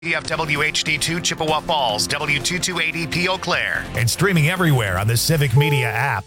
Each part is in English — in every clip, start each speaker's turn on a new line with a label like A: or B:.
A: WHD2 Chippewa Falls, W228EP Eau Claire.
B: And streaming everywhere on the Civic Media app.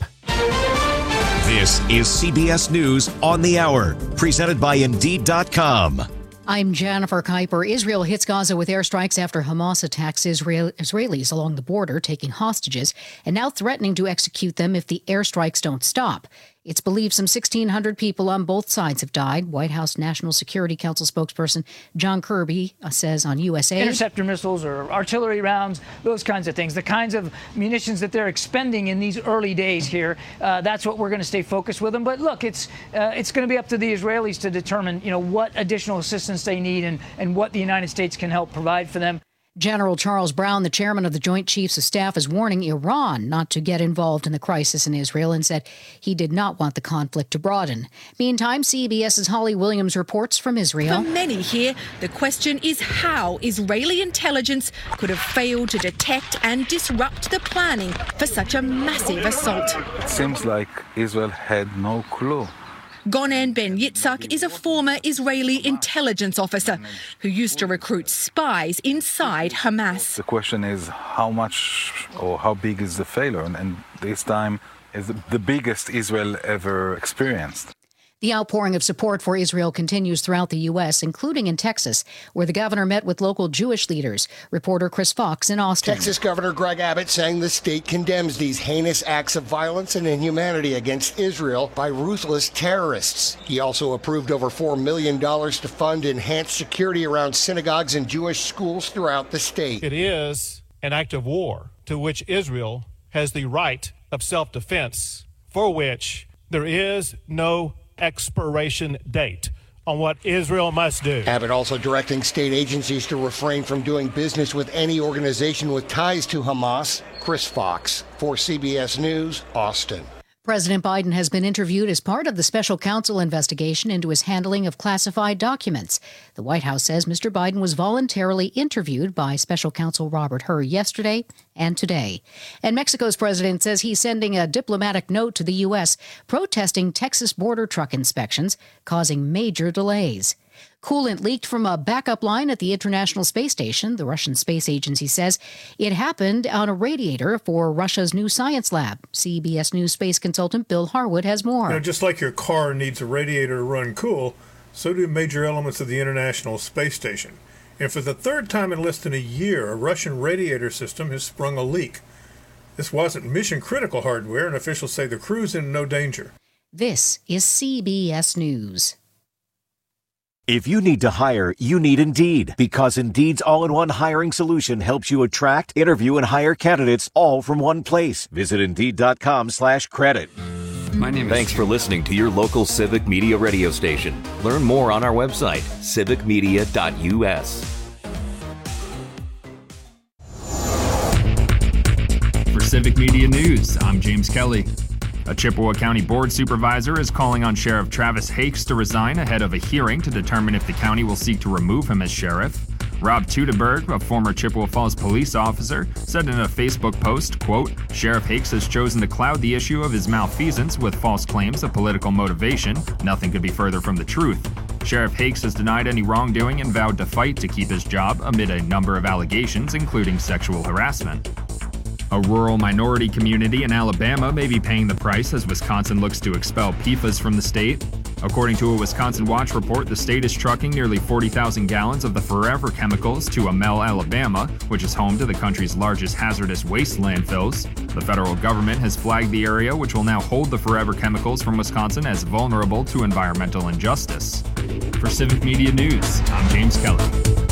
C: This is CBS News on the Hour, presented by Indeed.com.
D: I'm Jennifer Kuiper. Israel hits Gaza with airstrikes after Hamas attacks Israelis along the border, taking hostages, and now threatening to execute them if the airstrikes don't stop. It's believed some 1,600 people on both sides have died. White House National Security Council spokesperson John Kirby says on USA.
E: Interceptor missiles or artillery rounds, those kinds of things, the kinds of munitions that they're expending in these early days here, that's what we're going to stay focused with them. But look, it's going to be up to the Israelis to determine, what additional assistance they need and what the United States can help provide for them.
D: General Charles Brown, the chairman of the Joint Chiefs of Staff, is warning Iran not to get involved in the crisis in Israel and said he did not want the conflict to broaden. Meantime, CBS's Holly Williams reports from Israel.
F: For many here, the question is how Israeli intelligence could have failed to detect and disrupt the planning for such a massive assault.
G: It seems like Israel had no clue.
F: Gonen Ben Yitzhak is a former Israeli intelligence officer who used to recruit spies inside Hamas.
G: The question is how much or how big is the failure? And this time is the biggest Israel ever experienced.
D: The outpouring of support for Israel continues throughout the U.S., including in Texas, where the governor met with local Jewish leaders. Reporter Chris Fox in Austin.
H: Texas Governor Greg Abbott saying the state condemns these heinous acts of violence and inhumanity against Israel by ruthless terrorists. He also approved over $4 million to fund enhanced security around synagogues and Jewish schools throughout the state.
I: It is an act of war to which Israel has the right of self-defense, for which there is no expiration date on what Israel must do.
H: Abbott also directing state agencies to refrain from doing business with any organization with ties to Hamas. Chris Fox for CBS News, Austin.
D: President Biden has been interviewed as part of the special counsel investigation into his handling of classified documents. The White House says Mr. Biden was voluntarily interviewed by special counsel Robert Hur yesterday and today. And Mexico's president says he's sending a diplomatic note to the U.S. protesting Texas border truck inspections, causing major delays. Coolant leaked from a backup line at the International Space Station. The Russian Space Agency says it happened on a radiator for Russia's new science lab. CBS News space consultant Bill Harwood has more.
J: Just like your car needs a radiator to run cool, so do major elements of the International Space Station. And for the third time in less than a year, a Russian radiator system has sprung a leak. This wasn't mission-critical hardware, and officials say the crew's in no danger.
D: This is CBS News.
C: If you need to hire, you need Indeed, because Indeed's all-in-one hiring solution helps you attract, interview, and hire candidates all from one place. Visit Indeed.com/credit.
K: My name is Thanks for listening to your local Civic Media radio station. Learn more on our website, civicmedia.us.
L: For Civic Media News, I'm James Kelly. A Chippewa County Board Supervisor is calling on Sheriff Travis Hakes to resign ahead of a hearing to determine if the county will seek to remove him as sheriff. Rob Teuteberg, a former Chippewa Falls police officer, said in a Facebook post, quote, Sheriff Hakes has chosen to cloud the issue of his malfeasance with false claims of political motivation. Nothing could be further from the truth. Sheriff Hakes has denied any wrongdoing and vowed to fight to keep his job amid a number of allegations, including sexual harassment. A rural minority community in Alabama may be paying the price as Wisconsin looks to expel PFAS from the state. According to a Wisconsin Watch report, the state is trucking nearly 40,000 gallons of the forever chemicals to Amel, Alabama, which is home to the country's largest hazardous waste landfills. The federal government has flagged the area, which will now hold the forever chemicals from Wisconsin, as vulnerable to environmental injustice. For Civic Media News, I'm James Kelly.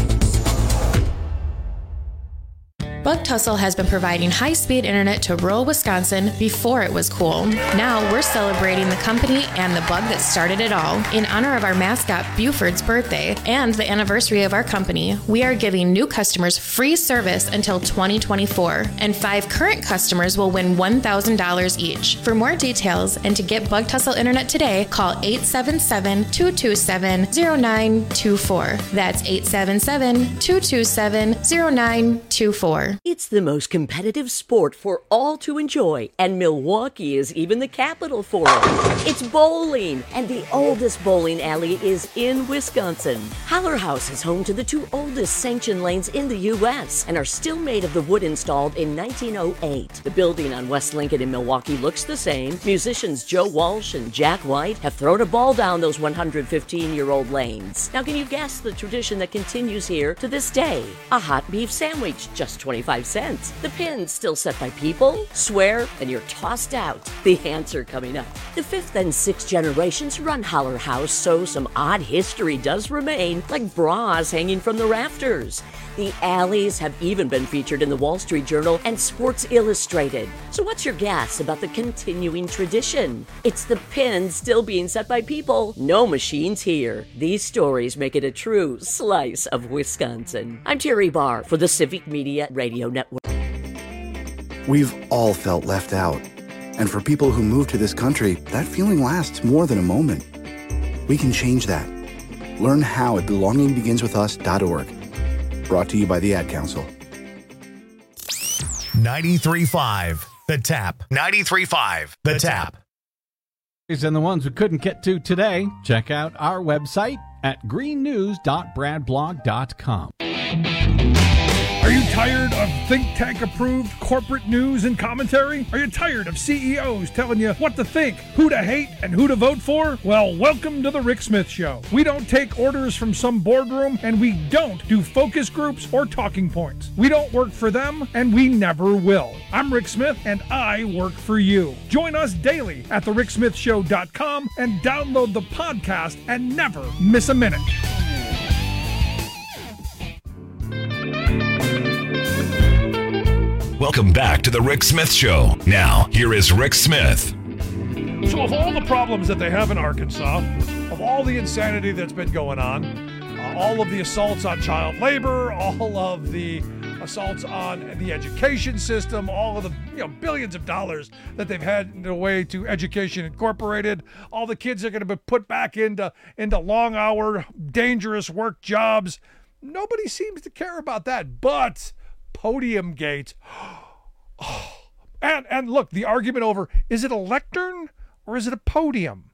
M: Bug Tussle has been providing high-speed internet to rural Wisconsin before it was cool. Now we're celebrating the company and the bug that started it all. In honor of our mascot Buford's birthday and the anniversary of our company, we are giving new customers free service until 2024, and 5 current customers will win $1,000 each. For more details and to get Bug Tussle internet today, call 877-227-0924. That's 877-227-0924.
N: It's the most competitive sport for all to enjoy, and Milwaukee is even the capital for it. It's bowling, and the oldest bowling alley is in Wisconsin. Holler House is home to the 2 oldest sanctioned lanes in the U.S. and are still made of the wood installed in 1908. The building on West Lincoln in Milwaukee looks the same. Musicians Joe Walsh and Jack White have thrown a ball down those 115-year-old lanes. Now, can you guess the tradition that continues here to this day? A hot beef sandwich, just 25 cents. The pins still set by people, swear, and you're tossed out. The answer coming up. The 5th and 6th generations run Holler House, so some odd history does remain, like bras hanging from the rafters. The alleys have even been featured in the Wall Street Journal and Sports Illustrated. So what's your guess about the continuing tradition? It's the pins still being set by people. No machines here. These stories make it a true slice of Wisconsin. I'm Terry Barr for the Civic Media Radio Network.
O: We've all felt left out. And for people who move to this country, that feeling lasts more than a moment. We can change that. Learn how at belongingbeginswithus.org. Brought to you by the Ad Council.
B: 93.5 The Tap. 93.5 The Tap.
P: And the ones we couldn't get to today, check out our website at greennews.bradblog.com.
Q: Are you tired of think tank approved corporate news and commentary? Are you tired of CEOs telling you what to think, who to hate, and who to vote for? Well, welcome to the Rick Smith Show. We don't take orders from some boardroom, and we don't do focus groups or talking points. We don't work for them, and we never will. I'm Rick Smith, and I work for you. Join us daily at thericksmithshow.com and download the podcast and never miss a minute.
R: Welcome back to the Rick Smith Show. Now, here is Rick Smith.
Q: So of all the problems that they have in Arkansas, of all the insanity that's been going on, all of the assaults on child labor, all of the assaults on the education system, all of the billions of dollars that they've had in the way to Education Incorporated, all the kids are going to be put back into long-hour, dangerous work jobs. Nobody seems to care about that, but Podiumgate. Oh. And look, the argument over, is it a lectern or is it a podium?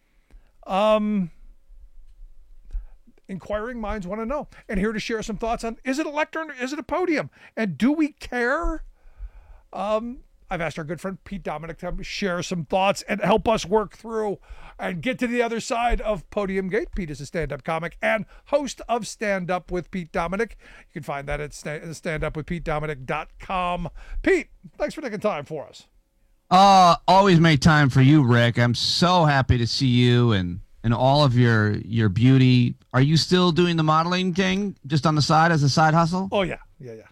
Q: Inquiring minds want to know. And here to share some thoughts on, is it a lectern or is it a podium? And do we care? I've asked our good friend Pete Dominick to share some thoughts and help us work through and get to the other side of Podiumgate. Pete is a stand-up comic and host of Stand Up with Pete Dominick. You can find that at standupwithpetedominick.com. Pete, thanks for taking time for us.
S: Always make time for you, Rick. I'm so happy to see you and all of your beauty. Are you still doing the modeling thing just on the side as a side hustle?
Q: Oh, yeah.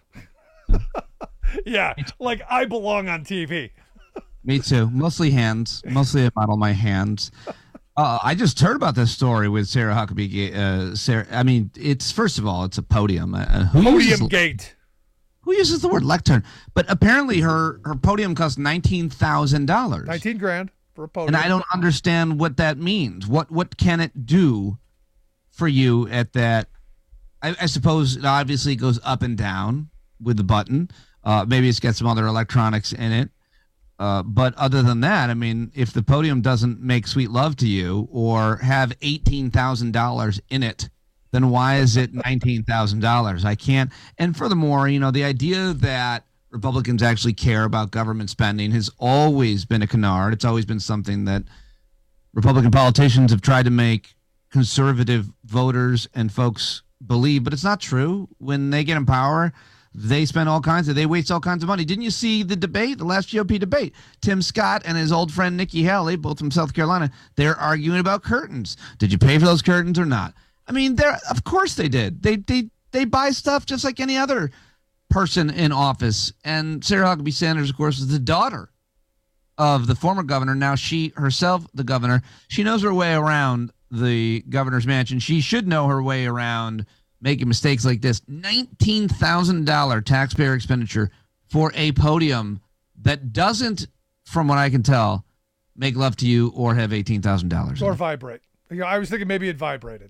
Q: Yeah, like I belong on TV.
S: Me too. Mostly hands. Mostly I model my hands. I just heard about this story with Sarah Huckabee. Sarah, I mean, first of all, it's a podium.
Q: Podiumgate.
S: Who uses the word lectern? But apparently her podium cost $19,000.
Q: $19,000 for a podium.
S: And I don't understand what that means. What can it do for you at that? I suppose it obviously goes up and down with the button. Maybe it's got some other electronics in it. But other than that, I mean, if the podium doesn't make sweet love to you or have $18,000 in it, then why is it $19,000? I can't. And furthermore, the idea that Republicans actually care about government spending has always been a canard. It's always been something that Republican politicians have tried to make conservative voters and folks believe, but it's not true. When they get in power, they spend they waste all kinds of money. Didn't you see the debate, the last GOP debate? Tim Scott and his old friend Nikki Haley, both from South Carolina, they're arguing about curtains. Did you pay for those curtains or not? I mean, of course they did. They buy stuff just like any other person in office. And Sarah Huckabee Sanders, of course, is the daughter of the former governor. Now she herself, the governor, she knows her way around the governor's mansion. She should know her way around making mistakes like this. $19,000 taxpayer expenditure for a podium that doesn't, from what I can tell, make love to you or have $18,000.
Q: Or vibrate. I was thinking maybe it vibrated.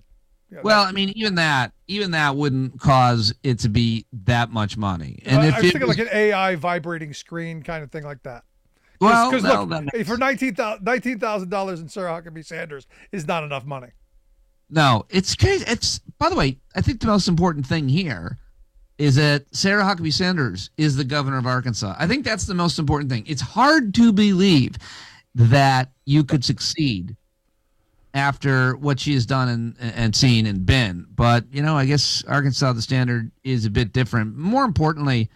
Q: Yeah,
S: well, I mean, even that wouldn't cause it to be that much money. And
Q: I was thinking like an AI vibrating screen kind of thing like that. Because look, for $19,000 in Sarah Huckabee Sanders is not enough money.
S: No, it's crazy. By the way, I think the most important thing here is that Sarah Huckabee Sanders is the governor of Arkansas. I think that's the most important thing. It's hard to believe that you could succeed after what she has done and seen and been. But, I guess Arkansas, the standard is a bit different. More importantly,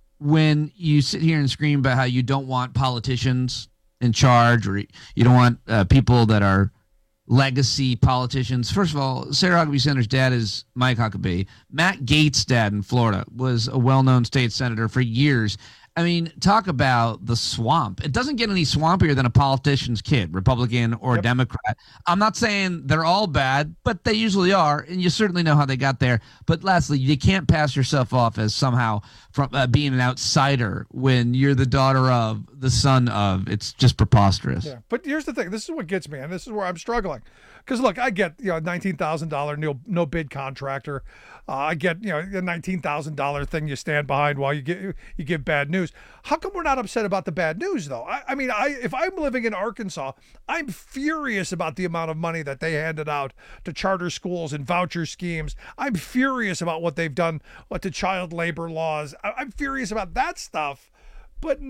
S: when you sit here and scream about how you don't want politicians in charge or you don't want people that are legacy politicians. First of all, Sarah Huckabee Sanders' dad is Mike Huckabee. Matt Gaetz' dad in Florida was a well-known state senator for years. I mean, talk about the swamp. It doesn't get any swampier than a politician's kid, Republican or Democrat. I'm not saying they're all bad, but they usually are, and you certainly know how they got there. But lastly, you can't pass yourself off as somehow from being an outsider when you're the daughter of, the son of. It's just preposterous.
Q: Yeah, but here's the thing. This is what gets me, and this is where I'm struggling. Because look, I get $19,000 no bid contractor. I get a $19,000 thing you stand behind while you give bad news. How come we're not upset about the bad news though? I mean, if I'm living in Arkansas, I'm furious about the amount of money that they handed out to charter schools and voucher schemes. I'm furious about what they've done to child labor laws. I'm furious about that stuff. But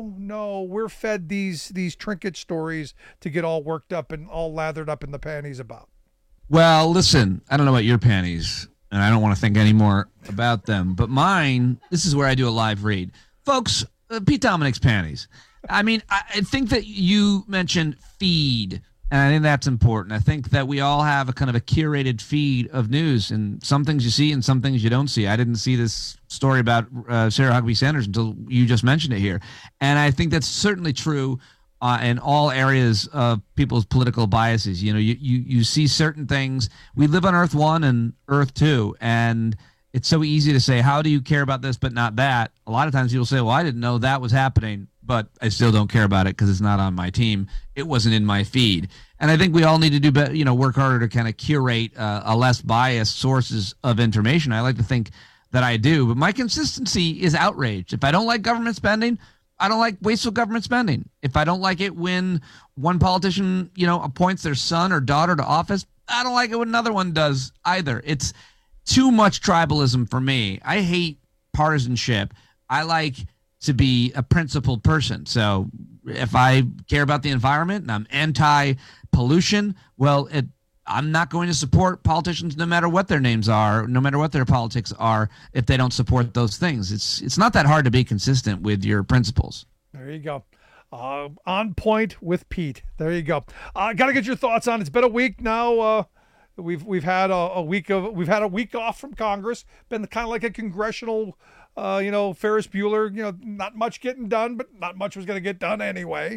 Q: no, we're fed these trinket stories to get all worked up and all lathered up in the panties about.
S: Well, listen, I don't know about your panties, and I don't want to think any more about them. But mine, this is where I do a live read. Folks, Pete Dominic's panties. I mean, I think that you mentioned feed, and I think that's important. I think that we all have a kind of a curated feed of news, and some things you see and some things you don't see. I didn't see this story about Sarah Huckabee Sanders until you just mentioned it here. And I think that's certainly true in all areas of people's political biases. You see certain things. We live on Earth 1 and Earth 2, and it's so easy to say, how do you care about this but not that? A lot of times people say, well, I didn't know that was happening, but I still don't care about it because it's not on my team. It wasn't in my feed. And I think we all need to do better, work harder to kind of curate a less biased sources of information. I like to think that I do, but my consistency is outraged. If I don't like government spending, I don't like wasteful government spending. If I don't like it when one politician, appoints their son or daughter to office, I don't like it when another one does either. It's too much tribalism for me. I hate partisanship. I like to be a principled person. So if I care about the environment and I'm anti-pollution, well, I'm not going to support politicians no matter what their names are, no matter what their politics are, if they don't support those things. It's not that hard to be consistent with your principles.
Q: There you go. On point with Pete. There you go. Got to get your thoughts on. It's been a week now. We've had a week off from Congress. Been kind of like a congressional, Ferris Bueller. Not much getting done, but not much was going to get done anyway.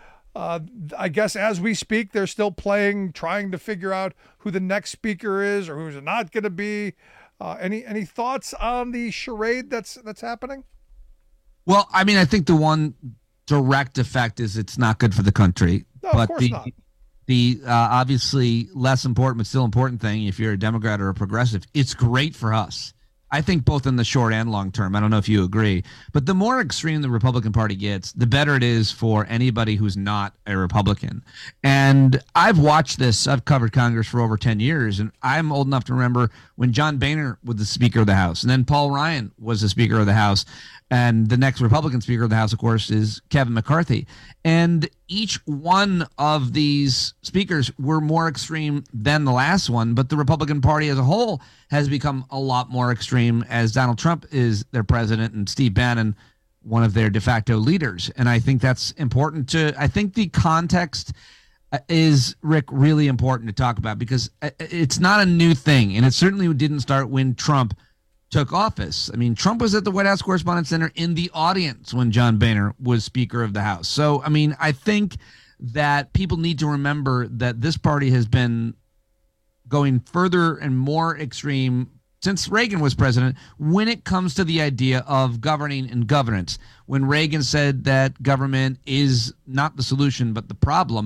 Q: I guess as we speak, they're still trying to figure out who the next speaker is or who's not going to be. Any thoughts on the charade that's happening?
S: Well, I mean, I think the one direct effect is it's not good for the country.
Q: No, of course not.
S: The obviously less important but still important thing, if you're a Democrat or a progressive, it's great for us. I think both in the short and long term. I don't know if you agree, but the more extreme the Republican Party gets, the better it is for anybody who's not a Republican. And I've watched this. I've covered Congress for over 10 years, and I'm old enough to remember when John Boehner was the Speaker of the House, and then Paul Ryan was the Speaker of the House. And the next Republican Speaker of the House, of course, is Kevin McCarthy. And each one of these speakers were more extreme than the last one, but the Republican Party as a whole has become a lot more extreme as Donald Trump is their president and Steve Bannon one of their de facto leaders. And I think that's important I think the context is, Rick, really important to talk about because it's not a new thing. And it certainly didn't start when Trump took office. I mean, Trump was at the White House Correspondents' Center in the audience when John Boehner was Speaker of the House. So, I mean, I think that people need to remember that this party has been going further and more extreme since Reagan was president when it comes to the idea of governing and governance. When Reagan said that government is not the solution but the problem,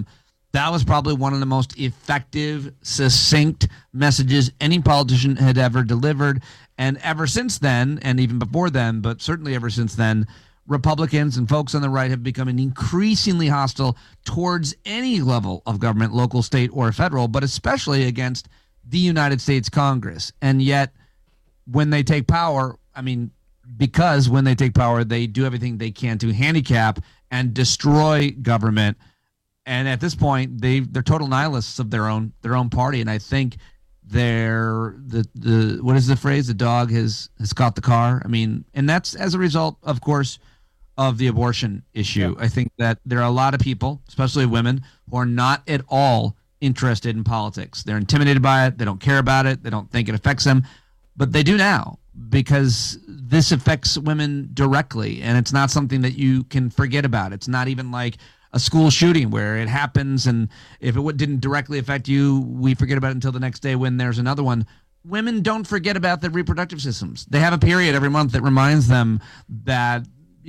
S: That was probably one of the most effective, succinct messages any politician had ever delivered. And ever since then, and even before then, but certainly ever since then, Republicans and folks on the right have become increasingly hostile towards any level of government, local, state, or federal, but especially against the United States Congress. And yet, when they take power, because when they take power, they do everything they can to handicap and destroy government. And at this point, they're total nihilists of their own party. And I think what is the phrase? The dog has caught the car. And that's as a result, of course, of the abortion issue. I think that there are a lot of people, especially women, who are not at all interested in politics. They're intimidated by it. They don't care about it. They don't think it affects them. But they do now, because this affects women directly, and it's not something that you can forget about. It's not even like a school shooting where it happens, and if it didn't directly affect you, we forget about it until the next day when there's another one. Women don't forget about their reproductive systems. They have a period every month that reminds them that,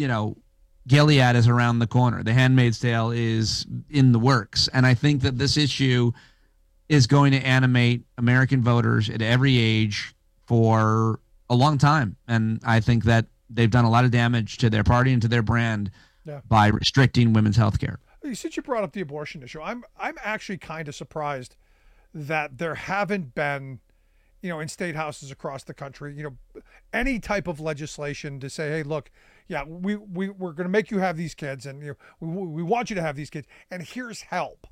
S: Gilead is around the corner. The Handmaid's Tale is in the works. And I think that this issue is going to animate American voters at every age for a long time. And I think that they've done a lot of damage to their party and to their brand by restricting women's health care.
Q: Since you brought up the abortion issue, I'm actually kind of surprised that there haven't been, in state houses across the country, any type of legislation to say, hey, look, we're going to make you have these kids, and we want you to have these kids, and here's help.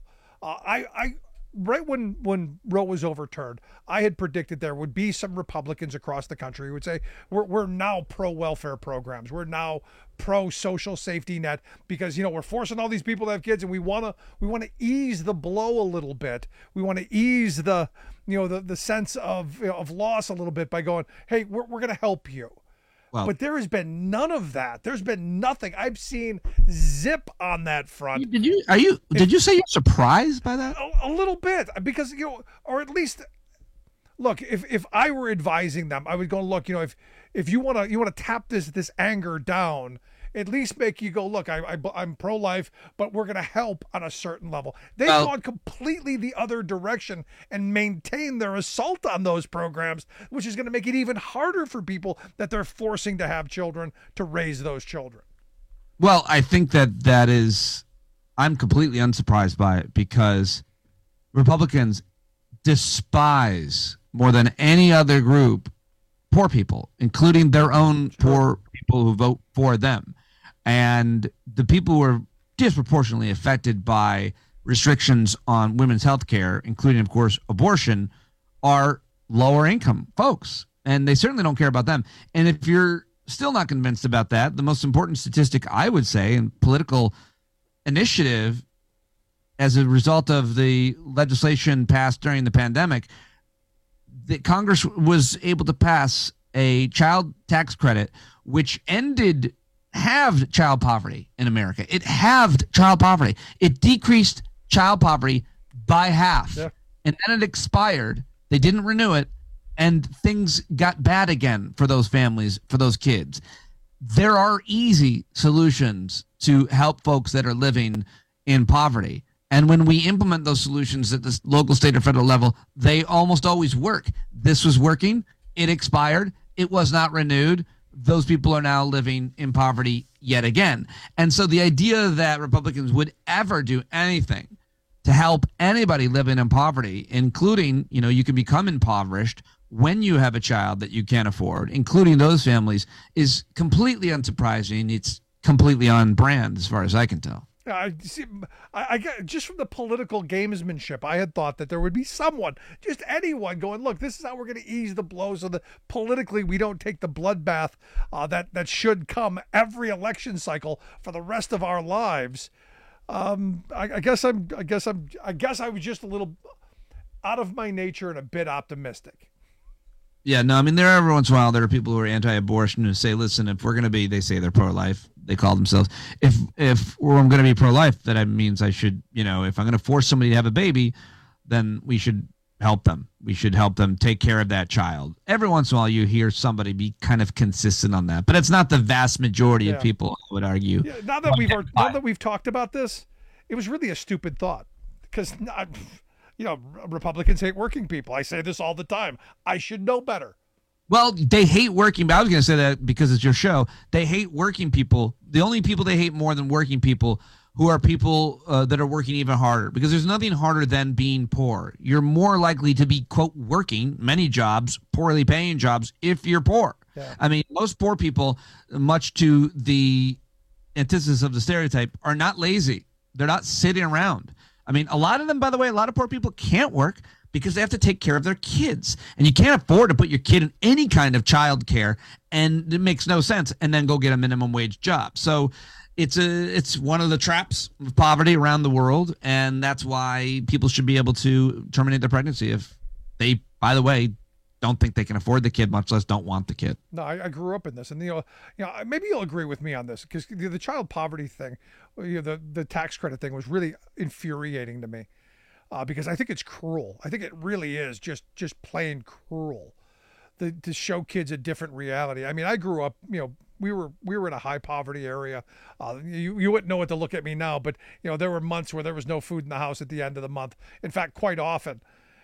Q: Right when Roe was overturned, I had predicted there would be some Republicans across the country who would say, we're now pro-welfare programs. We're now pro-social safety net because, we're forcing all these people to have kids, and we want to ease the blow a little bit. We want to ease the sense of loss a little bit by going, hey, we're going to help you.
S: Well,
Q: but there has been none of that. There's been nothing. I've seen zip on that front.
S: Did you say you're surprised by that?
Q: A little bit, because or at least, look, if I were advising them, I would go, look, if you want to tap this anger down, at least make you go, look, I'm pro-life, but we're going to help on a certain level. They've gone completely the other direction and maintain their assault on those programs, which is going to make it even harder for people that they're forcing to have children to raise those children.
S: Well, I think that is, I'm completely unsurprised by it, because Republicans despise more than any other group poor people, including their own poor people who vote for them. And the people who are disproportionately affected by restrictions on women's health care, including, of course, abortion, are lower income folks. And they certainly don't care about them. And if you're still not convinced about that, the most important statistic, I would say, in political initiative as a result of the legislation passed during the pandemic, that Congress was able to pass a child tax credit, which halved child poverty in America. It halved child poverty. It decreased child poverty by half. Yeah. And then it expired. They didn't renew it. And things got bad again for those families, for those kids. There are easy solutions to help folks that are living in poverty. And when we implement those solutions at the local, state, or federal level, they almost always work. This was working. It expired. It was not renewed. Those people are now living in poverty yet again. And so the idea that Republicans would ever do anything to help anybody living in poverty, including, you can become impoverished when you have a child that you can't afford, including those families, is completely unsurprising. It's completely on brand as far as I can tell.
Q: I just from the political gamesmanship, I had thought that there would be someone, just anyone, going, look, this is how we're going to ease the blows so that politically we don't take the bloodbath that should come every election cycle for the rest of our lives. I guess I was just a little out of my nature and a bit optimistic.
S: Yeah, no, there are every once in a while there are people who are anti-abortion who say, listen, if we're going to be, they say they're pro-life, they call themselves, if I'm going to be pro-life, that means I should, if I'm going to force somebody to have a baby, then we should help them. We should help them take care of that child. Every once in a while you hear somebody be kind of consistent on that, but it's not the vast majority of people, I would argue.
Q: Yeah, now that we've talked about this, it was really a stupid thought. because Republicans hate working people. I say this all the time. I should know better.
S: Well, they hate working. I was going to say that because it's your show. They hate working people. The only people they hate more than working people who are people that are working even harder, because there's nothing harder than being poor. You're more likely to be, quote, working many jobs, poorly paying jobs, if you're poor. Yeah. I mean, most poor people, much to the antithesis of the stereotype, are not lazy. They're not sitting around. I mean, a lot of them, by the way, a lot of poor people can't work because they have to take care of their kids. And you can't afford to put your kid in any kind of child care, and it makes no sense, and then go get a minimum wage job. So it's one of the traps of poverty around the world, and that's why people should be able to terminate their pregnancy if they, by the way, don't think they can afford the kid, much less don't want the kid.
Q: No, I grew up in this, and maybe you'll agree with me on this, because the child poverty thing, the tax credit thing was really infuriating to me, because I think it's cruel. I think it really is just plain cruel to show kids a different reality. I mean, I grew up, we were in a high poverty area. You wouldn't know what to look at me now, but there were months where there was no food in the house at the end of the month. In fact, quite often,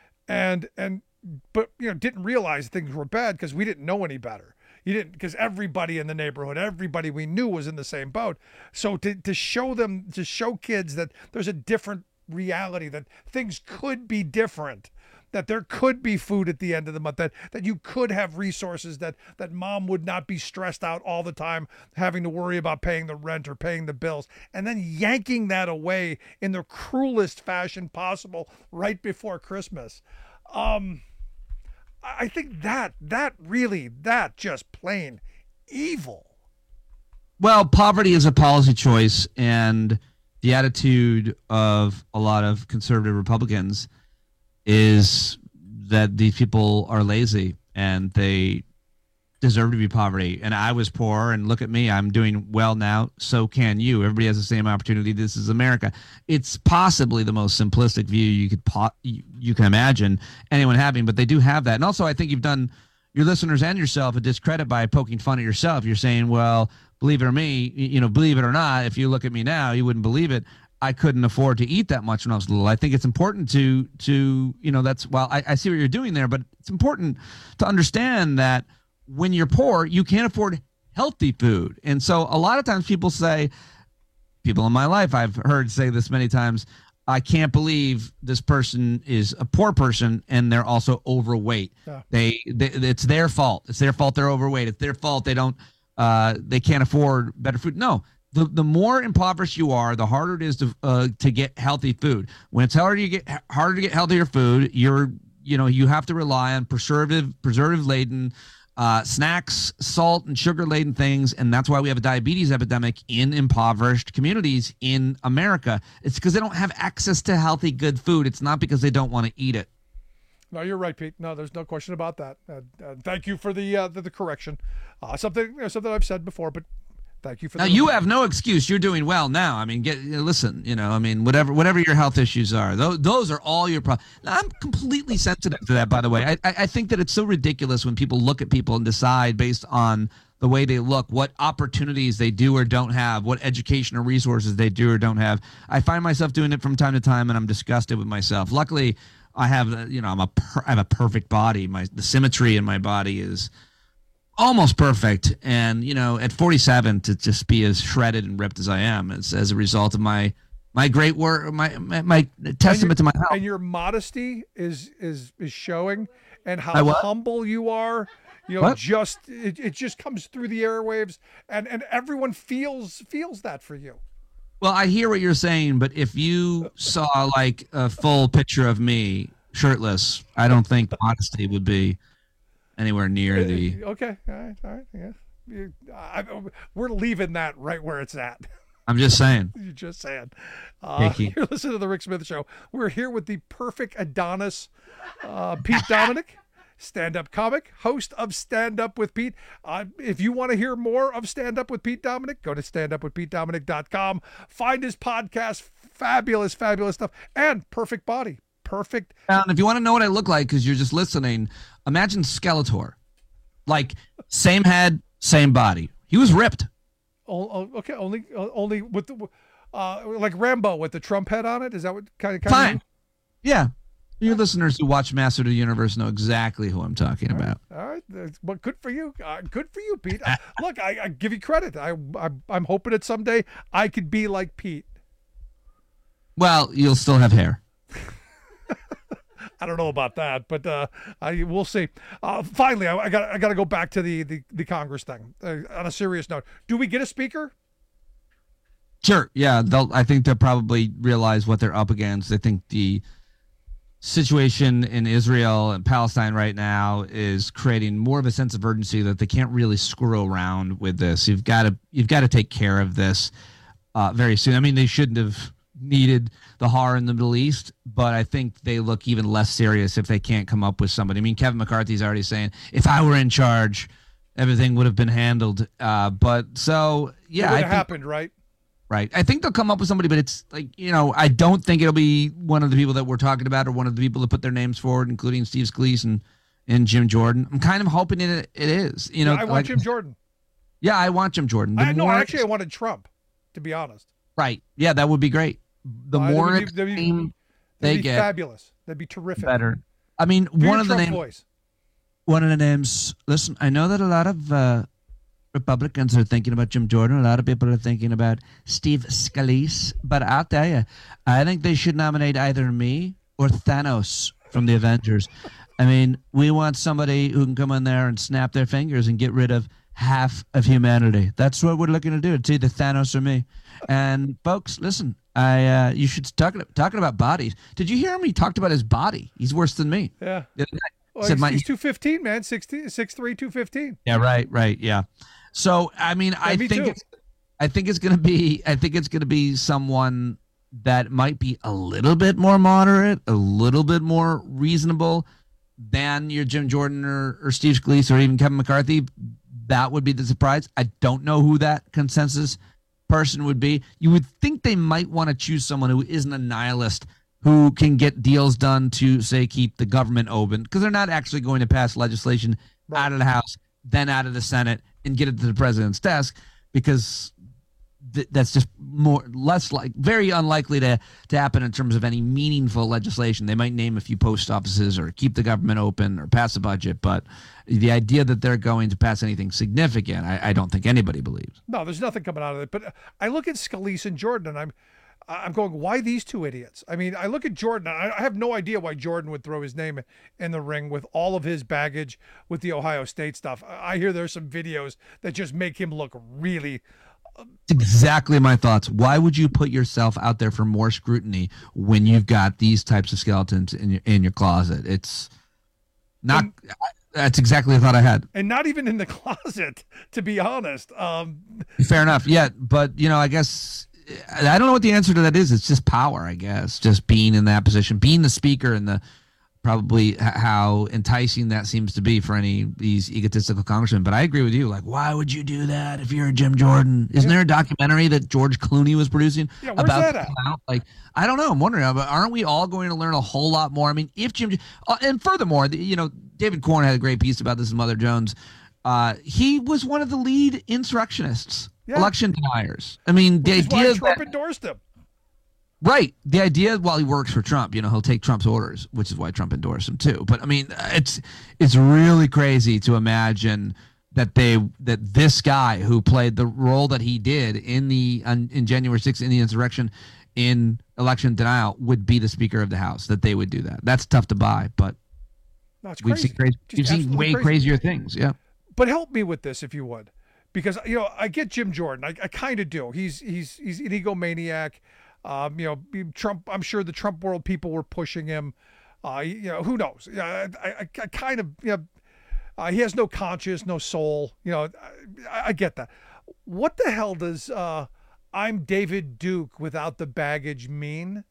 Q: but didn't realize things were bad because we didn't know any better. Because everybody in the neighborhood, everybody we knew was in the same boat. So to show kids that there's a different reality, that things could be different, that there could be food at the end of the month, that you could have resources, that mom would not be stressed out all the time having to worry about paying the rent or paying the bills, and then yanking that away in the cruelest fashion possible right before Christmas. I think that just plain evil.
S: Well, poverty is a policy choice, and the attitude of a lot of conservative Republicans is that these people are lazy and they deserve to be poverty. And I was poor, and look at me, I'm doing well now. So can you. Everybody has the same opportunity. This is America. It's possibly the most simplistic view you can imagine anyone having, but they do have that. And also, I think you've done your listeners and yourself a discredit by poking fun at yourself. You're saying, well, believe it or not, if you look at me now, you wouldn't believe it, I couldn't afford to eat that much when I was little. I think it's important to that's, well, I see what you're doing there, but it's important to understand that when you're poor, you can't afford healthy food. And so a lot of times people in my life, I've heard say this many times, I can't believe this person is a poor person and they're also overweight. Yeah. It's their fault. It's their fault they're overweight. It's their fault they can't afford better food. No. The more impoverished you are, the harder it is to get healthy food. When it's harder to get healthier food, you have to rely on preservative laden snacks, salt and sugar laden things, and that's why we have a diabetes epidemic in impoverished communities in America. It's because they don't have access to healthy, good food. It's not because they don't want to eat it.
Q: No, you're right, Pete. No, there's no question about that. Thank you for the correction. Something I've said before, but. Thank you for
S: now. You have no excuse. You're doing well now. I mean, listen. Whatever your health issues are, those are all your problems. I'm completely sensitive to that. By the way, I think that it's so ridiculous when people look at people and decide based on the way they look, what opportunities they do or don't have, what education or resources they do or don't have. I find myself doing it from time to time, and I'm disgusted with myself. Luckily, I have I have a perfect body. The symmetry in my body is almost perfect, and at 47 to just be as shredded and ripped as I am is as a result of my great work, my testament to my health.
Q: And your modesty is showing, and how humble you are. It just comes through the airwaves, and everyone feels that for you.
S: Well, I hear what you're saying, but if you saw like a full picture of me shirtless, I don't think modesty would be anywhere near the.
Q: Okay, all right, yeah. We're leaving that right where it's at.
S: I'm just saying.
Q: You're just saying. You're listening to the Rick Smith Show. We're here with the perfect Adonis, Pete Dominick, stand-up comic, host of Stand Up with Pete. If you want to hear more of Stand Up with Pete Dominick, go to standupwithpetedominick.com. Find his podcast, fabulous stuff, and Perfect Body. Perfect.
S: And if you want to know what I look like, because you're just listening, imagine Skeletor. Like, same head, same body. He was ripped.
Q: Okay, only with the like Rambo with the Trump head on it? Is that what kind of?
S: Fine. Yeah. Your listeners who watch Master of the Universe know exactly who I'm talking about.
Q: All right. Well, good for you. Good for you, Pete. Look, I give you credit. I'm hoping that someday I could be like Pete.
S: Well, you'll still have hair.
Q: I don't know about that, but we'll see. Finally, I got to go back to the Congress thing. On a serious note, do we get a speaker?
S: Sure. Yeah. I think they'll probably realize what they're up against. I think the situation in Israel and Palestine right now is creating more of a sense of urgency that they can't really screw around with this. You've got to take care of this very soon. I mean, they shouldn't have needed the horror in the Middle East, but I think they look even less serious if they can't come up with somebody. I mean, Kevin McCarthy's already saying, if I were in charge, everything would have been handled. But so, yeah.
Q: It would have happened, right?
S: Right. I think they'll come up with somebody, but it's like, I don't think it'll be one of the people that we're talking about or one of the people that put their names forward, including Steve Scalise and Jim Jordan. I'm kind of hoping it is.
Q: I want Jim Jordan.
S: Yeah, I want Jim Jordan.
Q: I wanted Trump, to be honest.
S: Right. Yeah, that would be great. The more
Q: that'd be
S: get,
Q: fabulous. That'd be terrific.
S: Better. I mean, one of the names. Listen, I know that a lot of Republicans are thinking about Jim Jordan. A lot of people are thinking about Steve Scalise. But I'll tell you, I think they should nominate either me or Thanos from the Avengers. I mean, we want somebody who can come in there and snap their fingers and get rid of half of humanity. That's what we're looking to do. It's either Thanos or me. And folks, listen, you should talking about bodies. Did you hear him? He talked about his body. He's worse than me.
Q: Yeah. Well, he's 215, man. 6'3", 215.
S: Yeah, right. Yeah. So I mean, I think it's gonna be someone that might be a little bit more moderate, a little bit more reasonable than your Jim Jordan or Steve Scalise or even Kevin McCarthy. That would be the surprise. I don't know who that consensus person would be. You would think they might want to choose someone who isn't a nihilist, who can get deals done to, say, keep the government open, because they're not actually going to pass legislation out of the House, then out of the Senate, and get it to the president's desk, because that's just very unlikely to happen in terms of any meaningful legislation. They might name a few post offices or keep the government open or pass a budget, but the idea that they're going to pass anything significant, I don't think anybody believes.
Q: No, there's nothing coming out of it. But I look at Scalise and Jordan, and I'm going, why these two idiots? I mean, I look at Jordan. I have no idea why Jordan would throw his name in the ring with all of his baggage with the Ohio State stuff. I hear there's some videos that just make him look really.
S: It's exactly my thoughts. Why would you put yourself out there for more scrutiny when you've got these types of skeletons in your closet? It's not. That's exactly the thought I had.
Q: And not even in the closet, to be honest.
S: Fair enough. Yeah, but I guess. I don't know what the answer to that is. It's just power, I guess. Just being in that position, being the speaker, and probably how enticing that seems to be for any of these egotistical congressmen. But I agree with you. Like, why would you do that if you're a Jim Jordan? Isn't there a documentary that George Clooney was producing
Q: about that?
S: Like, I don't know. I'm wondering. Aren't we all going to learn a whole lot more? I mean, if Jim, and furthermore, David Corn had a great piece about this in Mother Jones. He was one of the lead insurrectionists. Yeah. Election deniers. I mean, the idea
Q: is Trump endorsed him.
S: Right. The idea, while he works for Trump, he'll take Trump's orders, which is why Trump endorsed him too. But I mean, it's really crazy to imagine that this guy who played the role that he did in January 6th in the insurrection, in election denial, would be the Speaker of the House. That they would do that. That's tough to buy, but we've seen way crazier things. Yeah.
Q: But help me with this, if you would. Because, I get Jim Jordan. I kind of do. He's an egomaniac. Trump, I'm sure the Trump world people were pushing him. Who knows? I kind of, he has no conscience, no soul. I get that. What the hell does I'm David Duke without the baggage mean?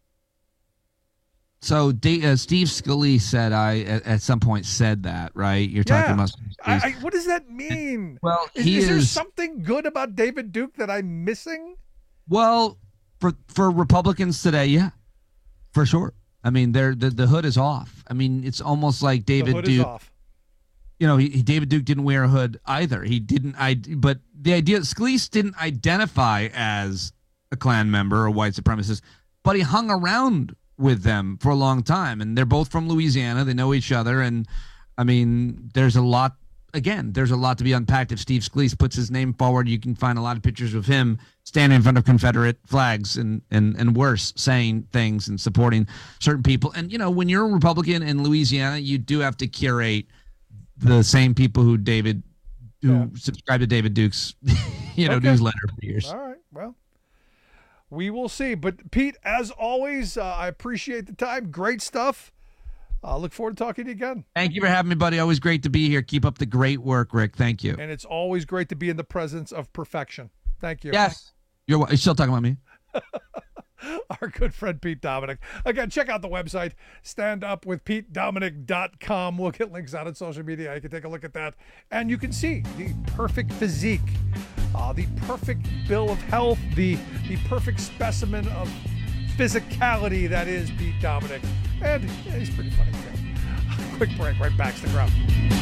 S: So Steve Scalise said at some point said that, right? You're talking about.
Q: What does that mean?
S: Well,
Q: is there something good about David Duke that I'm missing?
S: Well, for Republicans today, yeah, for sure. I mean, the hood is off. I mean, it's almost like David Duke. Is off. David Duke didn't wear a hood either. He didn't. But the idea, Scalise didn't identify as a Klan member or a white supremacist, but he hung around with them for a long time. And they're both from Louisiana. They know each other. And, I mean, there's a lot to be unpacked. If Steve Scalise puts his name forward, you can find a lot of pictures of him standing in front of Confederate flags and worse, saying things and supporting certain people. And, when you're a Republican in Louisiana, you do have to curate the same people who subscribe to David Duke's, newsletter for years.
Q: All right. Well, we will see. But Pete, as always, I appreciate the time. Great stuff. I look forward to talking to you again.
S: Thank you for having me, buddy. Always great to be here. Keep up the great work, Rick. Thank you.
Q: And it's always great to be in the presence of perfection. Thank you.
S: Yes. You're still talking about me?
Q: Our good friend Pete Dominick. Again, check out the website, standupwithpetedominick.com. We'll get links out on social media. You can take a look at that. And you can see the perfect physique, the perfect bill of health, the perfect specimen of physicality that is Pete Dominick. And he's pretty funny too. Quick break, right back to the ground.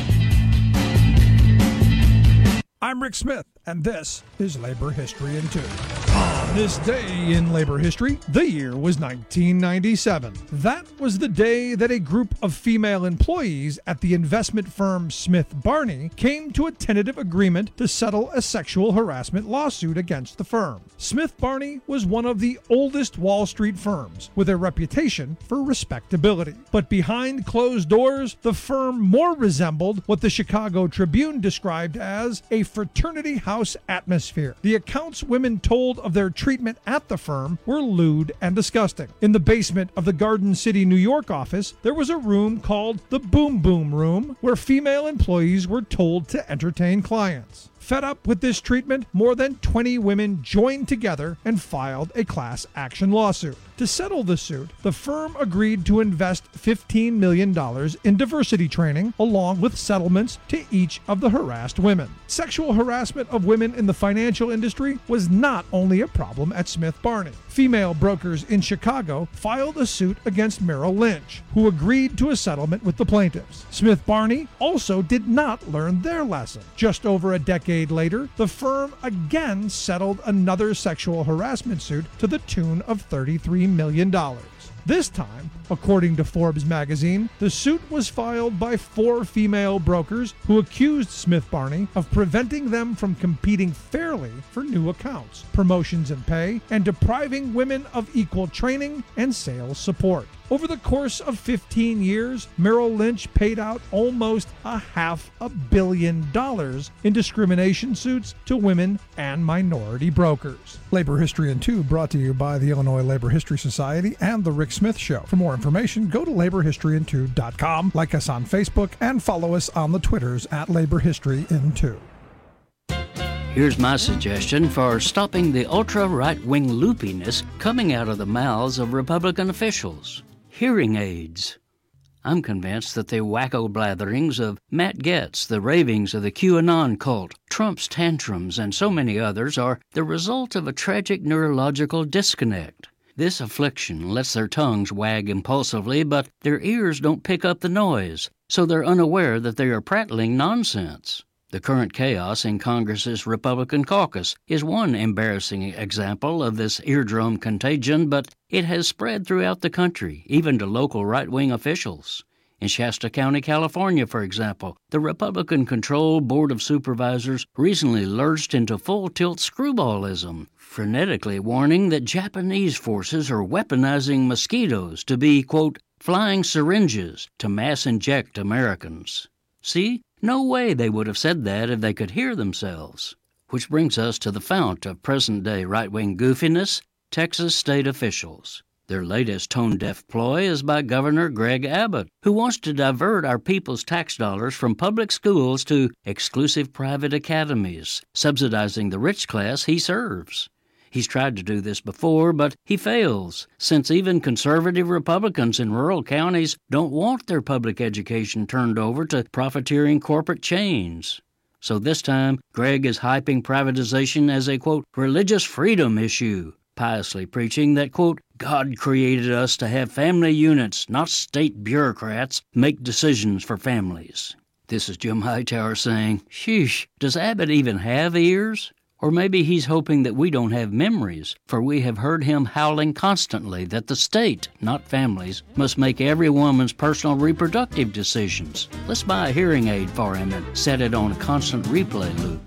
Q: I'm Rick Smith, and this is Labor History in 2. On this day in labor history, the year was 1997. That was the day that a group of female employees at the investment firm Smith Barney came to a tentative agreement to settle a sexual harassment lawsuit against the firm. Smith Barney was one of the oldest Wall Street firms, with a reputation for respectability. But behind closed doors, the firm more resembled what the Chicago Tribune described as a fraternity house atmosphere. The accounts women told of their treatment at the firm were lewd and disgusting. In the basement of the Garden City, New York office, there was a room called the Boom Boom Room, where female employees were told to entertain clients. Fed up with this treatment, more than 20 women joined together and filed a class action lawsuit. To settle the suit, the firm agreed to invest $15 million in diversity training, along with settlements to each of the harassed women. Sexual harassment of women in the financial industry was not only a problem at Smith Barney. Female brokers in Chicago filed a suit against Merrill Lynch, who agreed to a settlement with the plaintiffs. Smith Barney also did not learn their lesson. Just over a decade later, the firm again settled another sexual harassment suit to the tune of $33 million. This time, according to Forbes magazine, the suit was filed by 4 female brokers who accused Smith Barney of preventing them from competing fairly for new accounts, promotions and pay, and depriving women of equal training and sales support. Over the course of 15 years, Merrill Lynch paid out almost $500 million in discrimination suits to women and minority brokers. Labor History in 2 brought to you by the Illinois Labor History Society and The Rick Smith Show. For more information, go to laborhistoryin2.com, like us on Facebook, and follow us on the Twitters at Labor History in 2.
T: Here's my suggestion for stopping the ultra-right-wing loopiness coming out of the mouths of Republican officials. Hearing aids. I'm convinced that the wacko blatherings of Matt Gaetz, the ravings of the QAnon cult, Trump's tantrums, and so many others are the result of a tragic neurological disconnect. This affliction lets their tongues wag impulsively, but their ears don't pick up the noise, so they're unaware that they are prattling nonsense. The current chaos in Congress's Republican caucus is one embarrassing example of this eardrum contagion, but it has spread throughout the country, even to local right-wing officials. In Shasta County, California, for example, the Republican-controlled Board of Supervisors recently lurched into full-tilt screwballism, frenetically warning that Japanese forces are weaponizing mosquitoes to be, quote, flying syringes to mass-inject Americans. See? No way they would have said that if they could hear themselves. Which brings us to the fount of present-day right-wing goofiness, Texas state officials. Their latest tone-deaf ploy is by Governor Greg Abbott, who wants to divert our people's tax dollars from public schools to exclusive private academies, subsidizing the rich class he serves. He's tried to do this before, but he fails, since even conservative Republicans in rural counties don't want their public education turned over to profiteering corporate chains. So this time, Greg is hyping privatization as a, quote, religious freedom issue, piously preaching that, quote, God created us to have family units, not state bureaucrats, make decisions for families. This is Jim Hightower saying, sheesh, does Abbott even have ears? Or maybe he's hoping that we don't have memories, for we have heard him howling constantly that the state, not families, must make every woman's personal reproductive decisions. Let's buy a hearing aid for him and set it on a constant replay loop.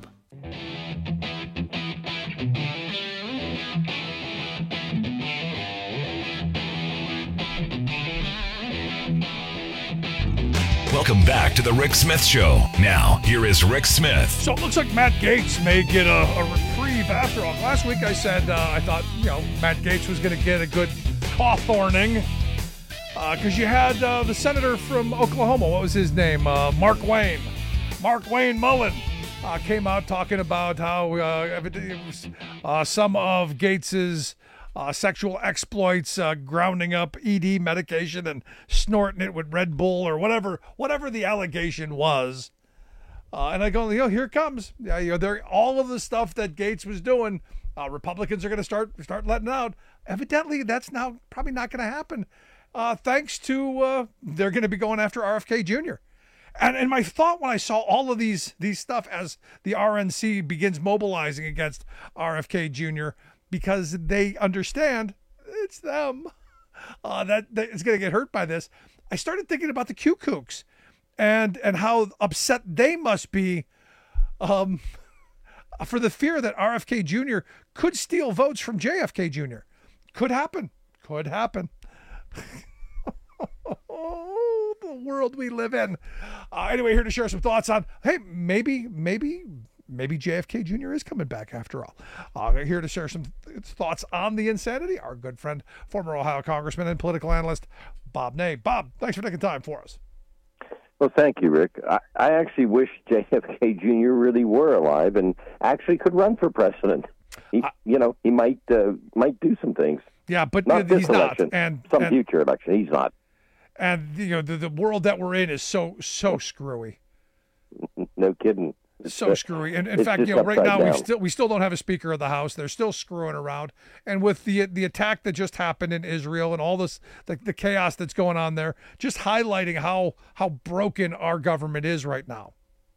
R: Welcome back to the Rick Smith Show. Now, here is Rick Smith.
Q: So it looks like Matt Gaetz may get a reprieve after all. Last week I said I thought, Matt Gaetz was going to get a good Cawthorning because you had the senator from Oklahoma. What was his name? Mark Wayne. Mark Wayne Mullen came out talking about how some of Gaetz's sexual exploits, grounding up ED medication and snorting it with Red Bull or whatever the allegation was. And I go, here it comes. All of the stuff that Gaetz was doing, Republicans are going to start letting out. Evidently, that's now probably not going to happen, thanks to they're going to be going after RFK Jr. And my thought when I saw all of these stuff as the RNC begins mobilizing against RFK Jr., because they understand it's them that is going to get hurt by this. I started thinking about the Q-Kooks and how upset they must be for the fear that RFK Jr. could steal votes from JFK Jr. Could happen. Oh, the world we live in. Anyway, here to share some thoughts on, hey, maybe JFK Jr. is coming back after all. Here to share some thoughts on the insanity, our good friend, former Ohio Congressman and political analyst, Bob Ney. Bob, thanks for taking time for us.
U: Well, thank you, Rick. I actually wish JFK Jr. really were alive and actually could run for president. He might do some things.
Q: Yeah, but
U: not this
Q: he's
U: election,
Q: not. And
U: future election, he's not.
Q: And the world that we're in is so screwy.
U: No kidding.
Q: So screwy. And in fact, right now we still don't have a Speaker of the House. They're still screwing around. And with the attack that just happened in Israel and all this the chaos that's going on there, just highlighting how broken our government is right now.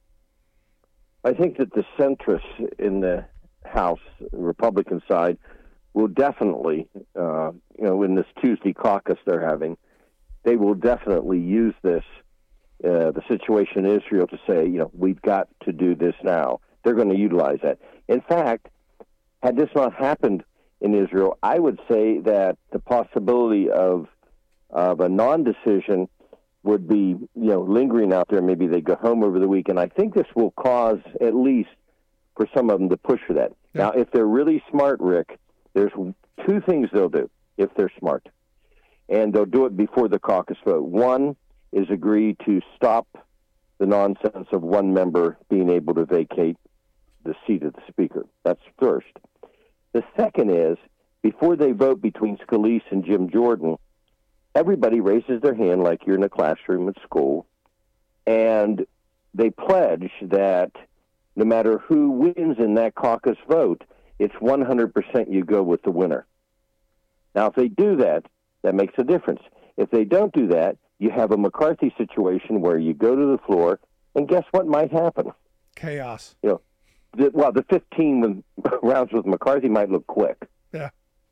U: I think that the centrists in the House, the Republican side, will definitely, in this Tuesday caucus they're having, they will definitely use this. The situation in Israel to say, we've got to do this now. They're going to utilize that. In fact, had this not happened in Israel, I would say that the possibility of a non-decision would be, lingering out there. Maybe they go home over the weekend. I think this will cause, at least for some of them, to push for that. Yeah. Now, if they're really smart, Rick, there's two things they'll do if they're smart. And they'll do it before the caucus vote. One is agree to stop the nonsense of one member being able to vacate the seat of the Speaker. That's first. The second is, before they vote between Scalise and Jim Jordan, everybody raises their hand like you're in a classroom at school, and they pledge that no matter who wins in that caucus vote, it's 100% you go with the winner. Now, if they do that, that makes a difference. If they don't do that, you have a McCarthy situation where you go to the floor, and guess what might happen?
Q: Chaos.
U: The 15 rounds with McCarthy might look quick.
Q: Yeah.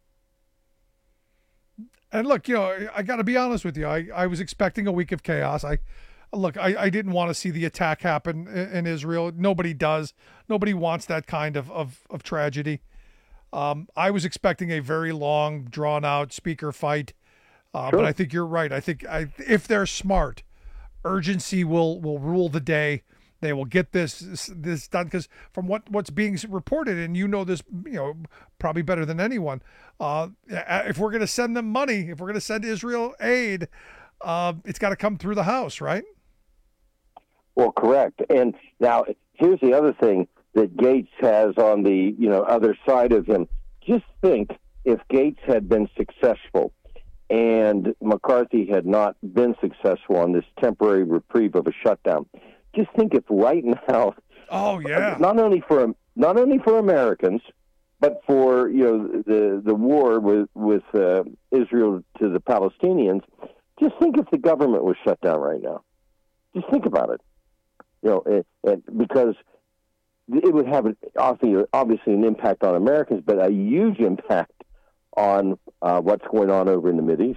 Q: And look, I got to be honest with you. I was expecting a week of chaos. I didn't want to see the attack happen in Israel. Nobody does. Nobody wants that kind of tragedy. I was expecting a very long, drawn-out Speaker fight. Sure. But I think you're right. I think if they're smart, urgency will rule the day. They will get this done, because from what's being reported, and this probably better than anyone, if we're going to send them money, if we're going to send Israel aid, it's got to come through the House, right?
U: Well, correct. And now here's the other thing that Gaetz has on the other side of him. Just think if Gaetz had been successful and McCarthy had not been successful on this temporary reprieve of a shutdown. Just think if right now, not only for Americans, but for the war with Israel to the Palestinians. Just think if the government was shut down right now. Just think about it. Because it would have obviously an impact on Americans, but a huge impact on what's going on over in the Mideast.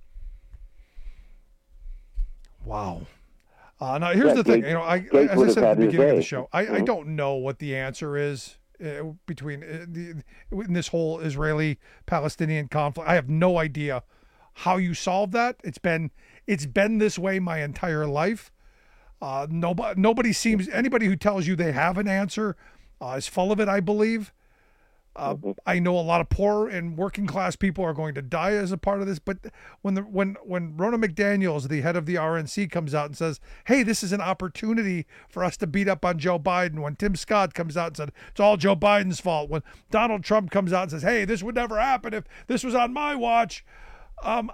Q: Wow. Now, here's the thing. As I said at the beginning of the show, I don't know what the answer is between in this whole Israeli-Palestinian conflict. I have no idea how you solve that. It's been this way my entire life. Anybody who tells you they have an answer is full of it, I believe. I know a lot of poor and working class people are going to die as a part of this, but when Ronna McDaniels, the head of the RNC, comes out and says, hey, this is an opportunity for us to beat up on Joe Biden, when Tim Scott comes out and said it's all Joe Biden's fault, when Donald Trump comes out and says, hey, this would never happen if this was on my watch, I'm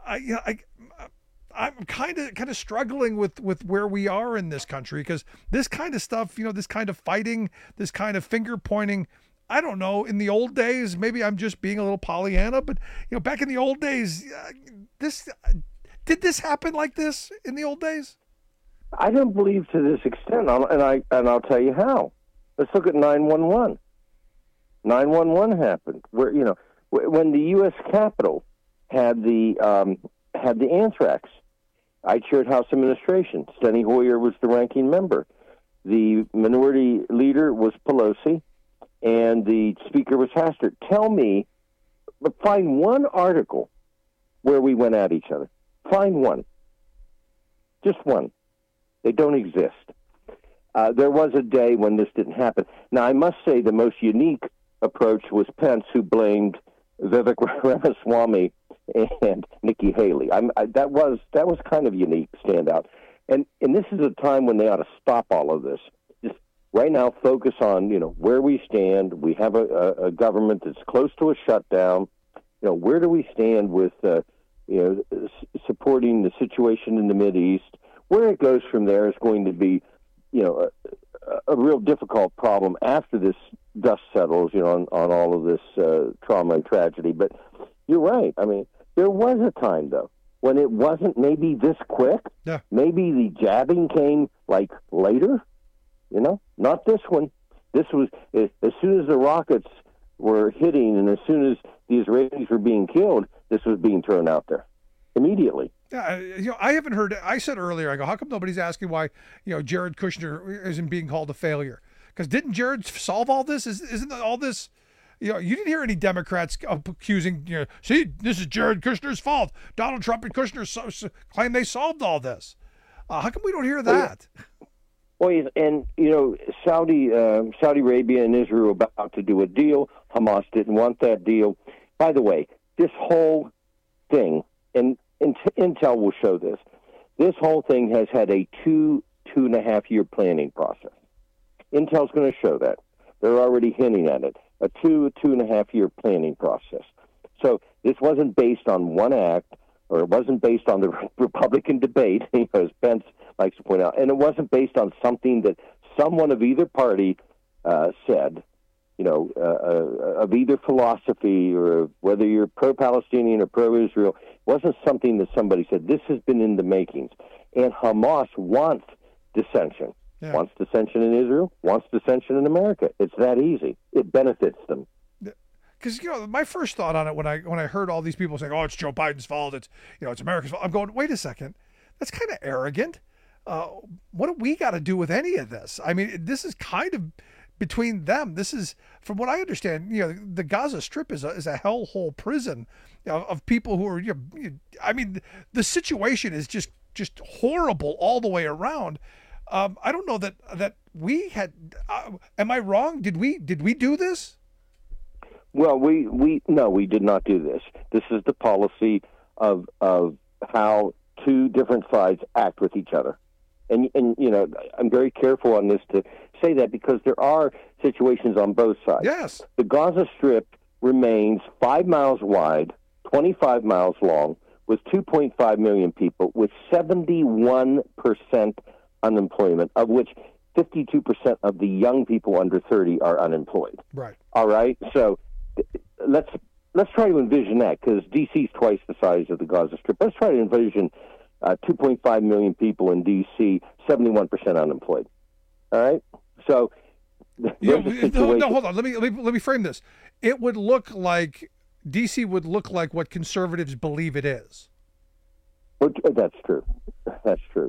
Q: kind of struggling with where we are in this country, because this kind of stuff, this kind of fighting, this kind of finger pointing, I don't know, in the old days, maybe I'm just being a little Pollyanna, but back in the old days, did this happen like this in the old days?
U: I don't believe to this extent, and I'll tell you how. Let's look at 911. 911 happened where when the U.S. Capitol had the anthrax. I chaired House Administration. Steny Hoyer was the ranking member. The minority leader was Pelosi, and the speaker was Hastert. Tell me, find one article where we went at each other. Find one. Just one. They don't exist. There was a day when this didn't happen. Now, I must say the most unique approach was Pence, who blamed Vivek Ramaswamy and Nikki Haley. That was kind of unique, standout. And this is a time when they ought to stop all of this. Just right now, focus on where we stand. We have a government that's close to a shutdown. Where do we stand with supporting the situation in the Mideast? Where it goes from there is going to be a real difficult problem after this dust settles on all of this trauma and tragedy. But you're right. I mean, there was a time, though, when it wasn't maybe this quick.
Q: Yeah.
U: Maybe the jabbing came, later, Not this one. This was, as soon as the rockets were hitting and as soon as the Israelis were being killed, this was being thrown out there immediately.
Q: Yeah, I haven't heard. I said earlier, I go, how come nobody's asking why, Jared Kushner isn't being called a failure? Because didn't Jared solve all this? Isn't all this? You didn't hear any Democrats accusing, see, this is Jared Kushner's fault. Donald Trump and Kushner claim they solved all this. How come we don't hear that?
U: Well, and Saudi Arabia and Israel were about to do a deal. Hamas didn't want that deal. By the way, this whole thing, and Intel will show this. This whole thing has had a 2.5 year planning process. Intel's going to show that. They're already hinting at it. A 2.5 year planning process. So this wasn't based on one act, or it wasn't based on the Republican debate, as Pence likes to point out, and it wasn't based on something that someone of either party said, of either philosophy, or whether you're pro-Palestinian or pro-Israel. It wasn't something that somebody said. This has been in the makings. And Hamas wants dissension.
Q: Yeah.
U: Wants dissension in Israel, wants dissension in America. It's that easy. It benefits them.
Q: Because my first thought on it when I heard all these people saying, "Oh, it's Joe Biden's fault," it's America's fault. I'm going, wait a second, that's kind of arrogant. What do we got to do with any of this? I mean, this is kind of between them. This is, from what I understand, the Gaza Strip is a hellhole prison of people who are. I mean, the situation is just horrible all the way around. I don't know that we had. Am I wrong? Did we do this?
U: Well, no, we did not do this. This is the policy of how two different sides act with each other, and I'm very careful on this to say that, because there are situations on both sides.
Q: Yes,
U: the Gaza Strip remains 5 miles wide, 25 miles long, with 2.5 million people, with 71% unemployment, of which 52% of the young people under 30 are unemployed.
Q: Right.
U: All right. So let's try to envision that, because D.C. is twice the size of the Gaza Strip. Let's try to envision 2.5 million people in D.C., 71% unemployed. All right. So
Q: No, hold on. Let me frame this. It would look like DC would look like what conservatives believe it is.
U: That's true. That's true.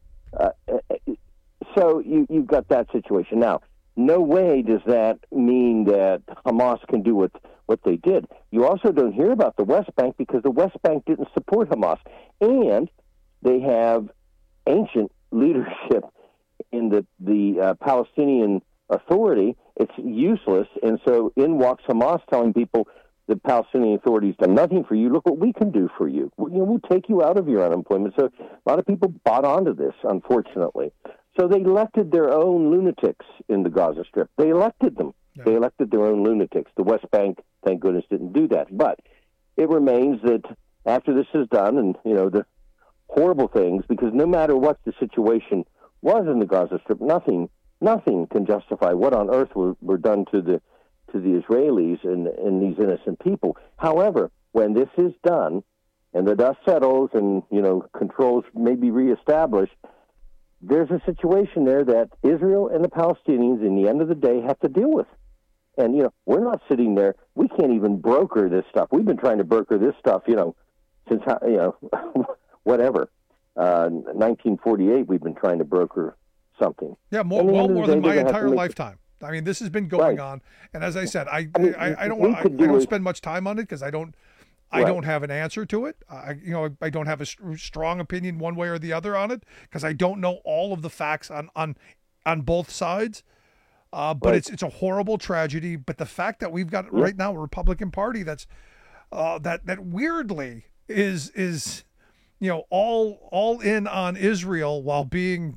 U: So you've got that situation. Now, no way does that mean that Hamas can do what they did. You also don't hear about the West Bank because the West Bank didn't support Hamas. And they have ancient leadership in the Palestinian Authority. It's useless. And so in walks Hamas telling people the Palestinian Authority's done nothing for you. Look what we can do for you. We'll take you out of your unemployment. So a lot of people bought onto this, unfortunately. So they elected their own lunatics in the Gaza Strip. They elected them. Yeah. They elected their own lunatics. The West Bank, thank goodness, didn't do that. But it remains that after this is done and, the horrible things, because no matter what the situation was in the Gaza Strip, nothing can justify what on earth were done to the Israelis and these innocent people. However, when this is done and the dust settles and, controls may be reestablished, there's a situation there that Israel and the Palestinians, in the end of the day, have to deal with. And, we're not sitting there. We can't even broker this stuff. We've been trying to broker this stuff, since, whatever. 1948, we've been trying to broker something.
Q: Yeah, more than my entire lifetime. I mean, this has been going on. And as I said, I don't spend much time on it because I don't have an answer to it. I don't have a strong opinion one way or the other on it because I don't know all of the facts on both sides. But it's a horrible tragedy. But the fact that we've got right now a Republican Party that's that weirdly is all in on Israel while being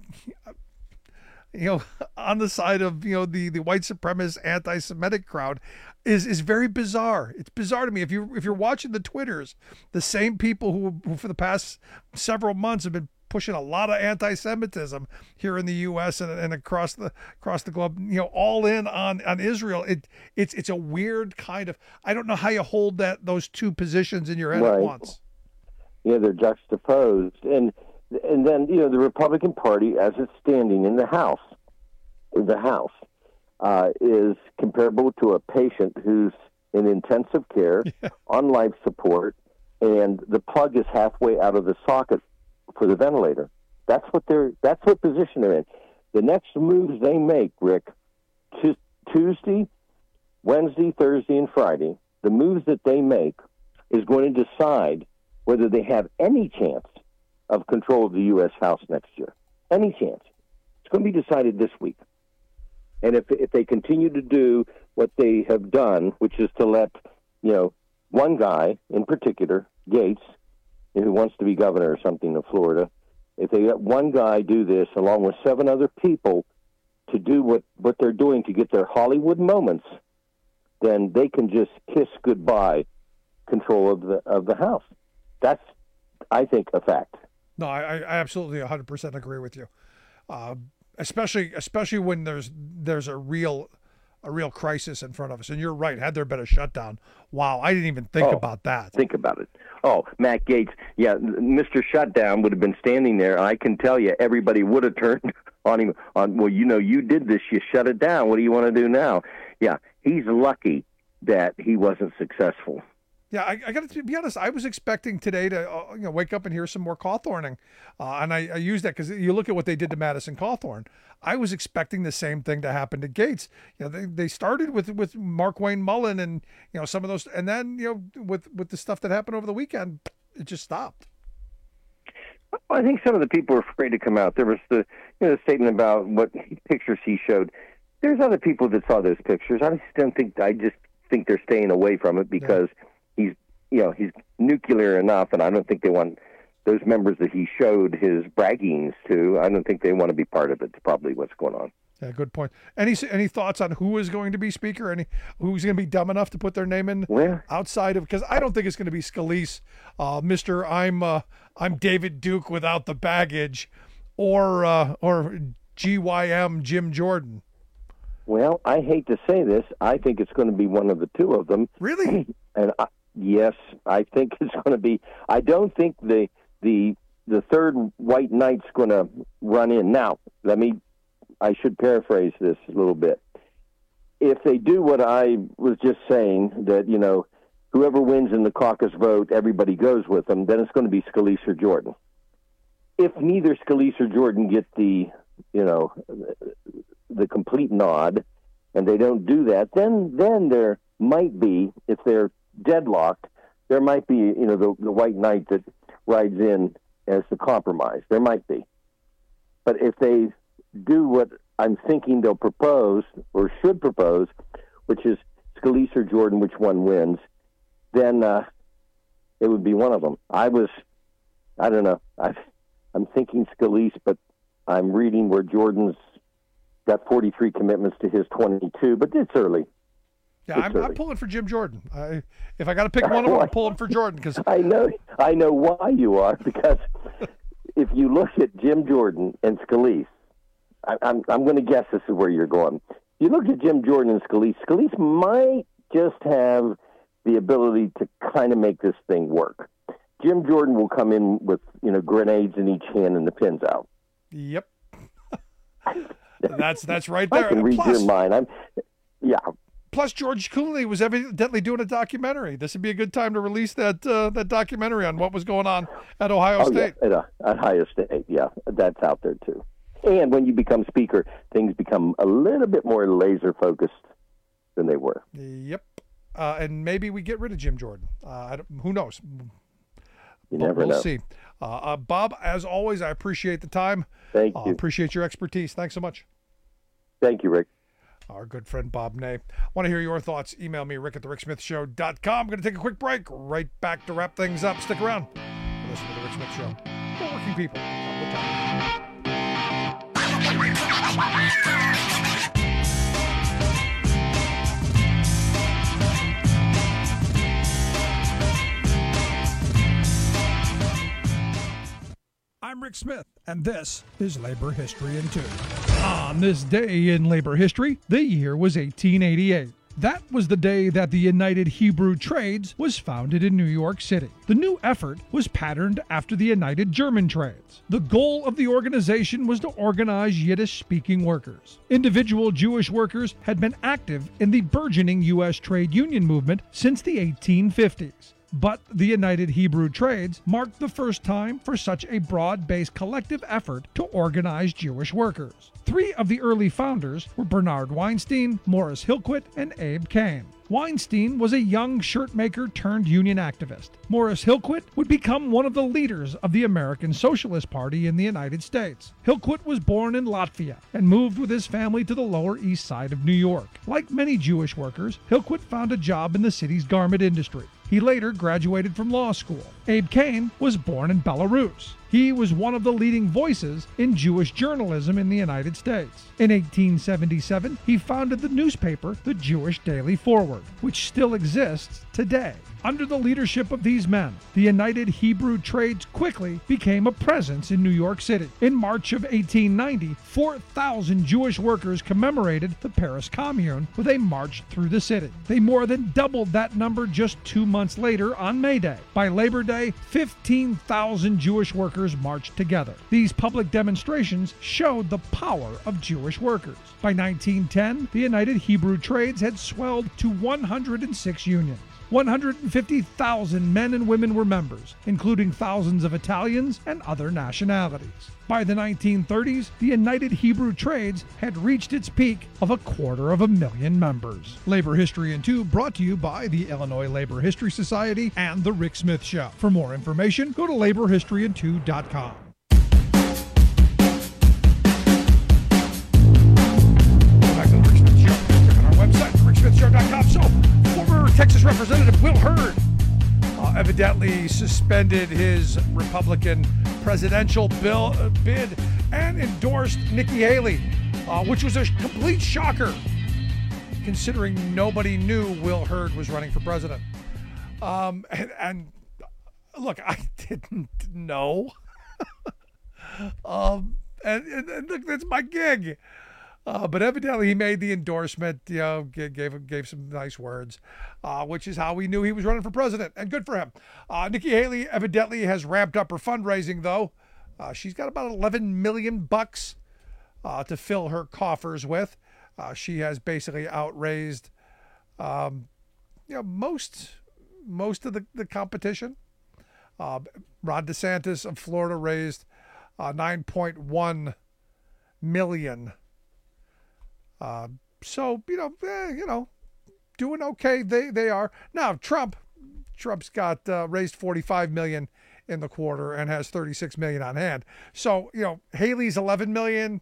Q: on the side of the white supremacist anti-Semitic crowd is very bizarre. It's bizarre to me. If you're watching the Twitters, the same people who for the past several months have been pushing a lot of anti-Semitism here in the U.S. and across the globe, all in on Israel. It's a weird kind of. I don't know how you hold those two positions in your head at once.
U: Yeah, they're juxtaposed, and then the Republican Party, as it's standing in the House, is comparable to a patient who's in intensive care on life support, and the plug is halfway out of the socket for the ventilator. That's what position they're in. The next moves they make, Rick, Tuesday, Wednesday, Thursday, and Friday, the moves that they make is going to decide whether they have any chance of control of the U.S. House next year. Any chance. It's going to be decided this week. And if they continue to do what they have done, which is to let, one guy in particular, Gates, who wants to be governor or something of Florida, if they let one guy do this along with 7 other people to do what they're doing to get their Hollywood moments, then they can just kiss goodbye control of the House. That's, I think, a fact.
Q: No, I absolutely 100% agree with you. Especially when there's a real crisis in front of us. And you're right. Had there been a shutdown, wow, I didn't even think about that.
U: Think about it. Oh, Matt Gaetz, yeah, Mr. Shutdown would have been standing there. I can tell you, everybody would have turned on him. Well, you did this. You shut it down. What do you want to do now? Yeah, he's lucky that he wasn't successful.
Q: Yeah, I got to be honest. I was expecting today to wake up and hear some more Cawthorning, and I use that because you look at what they did to Madison Cawthorn. I was expecting the same thing to happen to Gates. They started with Markwayne Mullin and some of those, and then with the stuff that happened over the weekend, it just stopped.
U: Well, I think some of the people were afraid to come out. There was the statement about what pictures he showed. There's other people that saw those pictures. I just think they're staying away from it because. Yeah. He's nuclear enough, and I don't think they want those members that he showed his braggings to. I don't think they want to be part of it. It's probably what's going on.
Q: Yeah, good point. Any thoughts on who is going to be speaker? Who's going to be dumb enough to put their name in outside of? Because I don't think it's going to be Scalise, Mr. I'm David Duke without the baggage, or GYM Jim Jordan.
U: Well, I hate to say this. I think it's going to be one of the two of them.
Q: Really?
U: And yes, I think it's going to be. I don't think the third white knight's going to run in. Now, I should paraphrase this a little bit. if they do what I was just saying, that, whoever wins in the caucus vote, everybody goes with them, then it's going to be Scalise or Jordan. If neither Scalise or Jordan get the complete nod, and they don't do that, then there might be, if they're deadlocked, there might be, the white knight that rides in as the compromise. There might be. But if they do what I'm thinking they'll propose, or should propose, which is Scalise or Jordan, which one wins, then it would be one of them. I don't know. I'm thinking Scalise, but I'm reading where Jordan's got 43 commitments to his 22, but it's early.
Q: Yeah, I'm pulling for Jim Jordan. If I got to pick one of them, I'm pulling for Jordan because
U: I know why you are, because if you look at Jim Jordan and Scalise, I'm going to guess this is where you're going. If you look at Jim Jordan and Scalise might just have the ability to kind of make this thing work. Jim Jordan will come in with grenades in each hand and the pins out.
Q: Yep, that's right there.
U: I can read your mind.
Q: Plus, George Clooney was evidently doing a documentary. This would be a good time to release that documentary on what was going on at Ohio State.
U: Yeah, at Ohio State, yeah, that's out there too. And when you become speaker, things become a little bit more laser focused than they were.
Q: Yep, and maybe we get rid of Jim Jordan. Who knows?
U: You never know.
Q: We'll see. Bob, as always, I appreciate the time.
U: Thank you.
Q: Appreciate your expertise. Thanks so much.
U: Thank you, Rick.
Q: Our good friend Bob Ney. Want to hear your thoughts? Email me, rick@thericksmithshow.com. I'm going to take a quick break. Right back to wrap things up. Stick around. Listen to The Rick Smith Show. For working people. All the time. I'm Rick Smith, and this is Labor History in 2. On this day in labor history, the year was 1888. That was the day that the United Hebrew Trades was founded in New York City. The new effort was patterned after the United German Trades. The goal of the organization was to organize Yiddish-speaking workers. Individual Jewish workers had been active in the burgeoning U.S. trade union movement since the 1850s. But the United Hebrew Trades marked the first time for such a broad-based collective effort to organize Jewish workers. Three of the early founders were Bernard Weinstein, Morris Hillquit, and Abe Kane. Weinstein was a young shirt maker turned union activist. Morris Hillquit would become one of the leaders of the American Socialist Party in the United States. Hillquit was born in Latvia and moved with his family to the Lower East Side of New York. Like many Jewish workers, Hillquit found a job in the city's garment industry. He later graduated from law school. Abe Kane was born in Belarus. He was one of the leading voices in Jewish journalism in the United States. In 1877, he founded the newspaper, the Jewish Daily Forward, which still exists today. Under the leadership of these men, the United Hebrew Trades quickly became a presence in New York City. In March of 1890, 4,000 Jewish workers commemorated the Paris Commune with a march through the city. They more than doubled that number just 2 months later on May Day. By Labor Day, 15,000 Jewish workers marched together. These public demonstrations showed the power of Jewish workers. By 1910, the United Hebrew Trades had swelled to 106 unions. 150,000 men and women were members, including thousands of Italians and other nationalities. By the 1930s, the United Hebrew Trades had reached its peak of 250,000 members. Labor History in 2 brought to you by the Illinois Labor History Society and The Rick Smith Show. For more information, go to laborhistoryin2.com. Back to The Rick Smith Show. Check out our website, ricksmithshow.com. So, former Texas Representative Will Hurd evidently suspended his Republican presidential bid and endorsed Nikki Haley, which was a complete shocker considering nobody knew Will Hurd was running for president. And look, I didn't know. And look, that's my gig. But evidently he made the endorsement, gave some nice words, which is how we knew he was running for president, and good for him. Nikki Haley evidently has ramped up her fundraising, though. She's got about $11 million to fill her coffers with. She has basically outraised, most of the competition. Ron DeSantis of Florida raised $9.1 million. So doing okay. They are now. Trump's got raised $45 million in the quarter and has $36 million on hand. So Haley's $11 million.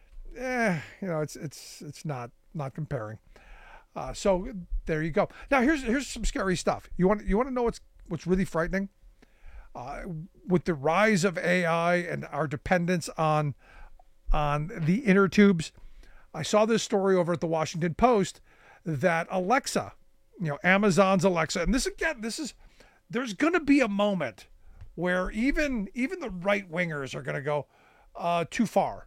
Q: It's not comparing. So there you go. Now here's some scary stuff. You want to know what's really frightening? With the rise of AI and our dependence on the inner tubes, I saw this story over at the Washington Post that Alexa, Amazon's Alexa, and there's going to be a moment where even the right wingers are going to go too far.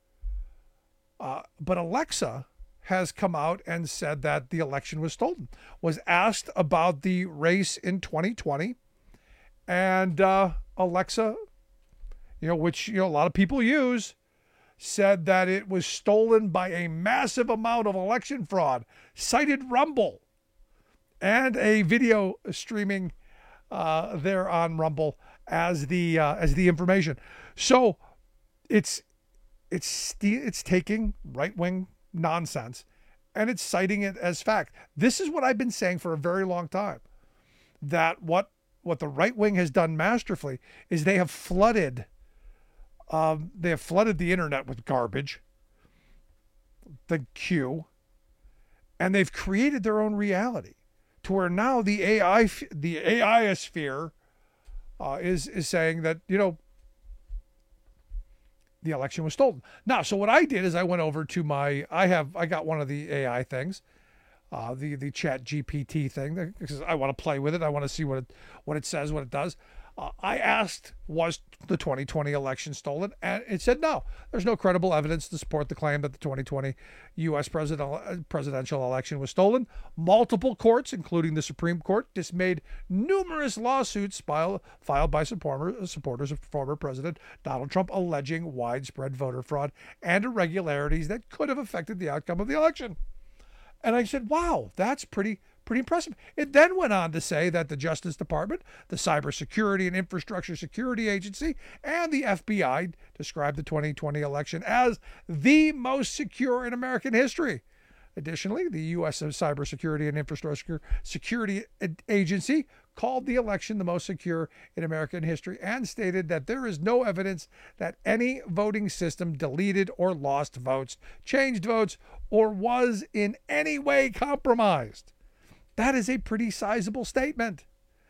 Q: But Alexa has come out and said that the election was stolen. Was asked about the race in 2020, and Alexa, which a lot of people use, said that it was stolen by a massive amount of election fraud, cited Rumble and a video streaming there on Rumble as the information. So it's taking right-wing nonsense and it's citing it as fact. This is what I've been saying for a very long time, that what the right wing has done masterfully is they have flooded the internet with garbage, the Q, and they've created their own reality to where now the AI-sphere is saying that the election was stolen. Now, so what I did is I went over to I got one of the AI things, the Chat GPT thing, because I want to play with it. I want to see what it says, what it does. I asked, was the 2020 election stolen? And it said no. There's no credible evidence to support the claim that the 2020 U.S. presidential election was stolen. Multiple courts, including the Supreme Court, dismayed numerous lawsuits filed by supporters of former President Donald Trump alleging widespread voter fraud and irregularities that could have affected the outcome of the election. And I said, wow, that's pretty impressive. It then went on to say that the Justice Department, the Cybersecurity and Infrastructure Security Agency, and the FBI described the 2020 election as the most secure in American history. Additionally, the U.S. Cybersecurity and Infrastructure Security Agency called the election the most secure in American history and stated that there is no evidence that any voting system deleted or lost votes, changed votes, or was in any way compromised. That is a pretty sizable statement.